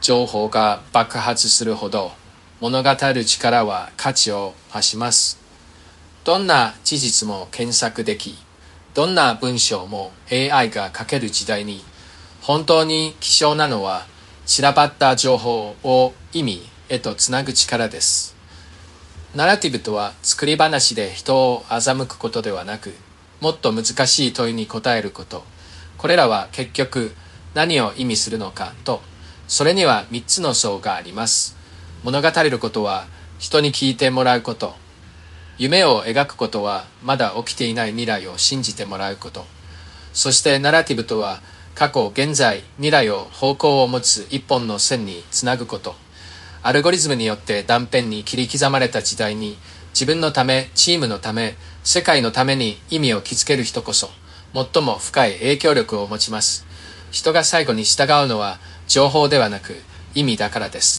情報が爆発するほど、物語る力は価値を増します。どんな事実も検索でき、どんな文章も AI が書ける時代に、本当に希少なのは、散らばった情報を意味へとつなぐ力です。ナラティブとは作り話で人を欺くことではなく、もっと難しい問いに答えること。これらは結局何を意味するのかと、それには3つの層があります。物語ることは人に聞いてもらうこと。夢を描くことはまだ起きていない未来を信じてもらうこと。そしてナラティブとは過去、現在、未来を方向を持つ一本の線につなぐこと。アルゴリズムによって断片に切り刻まれた時代に自分のため、チームのため、世界のために意味を築ける人こそ最も深い影響力を持ちます。人が最後に従うのは情報ではなく意味だからです。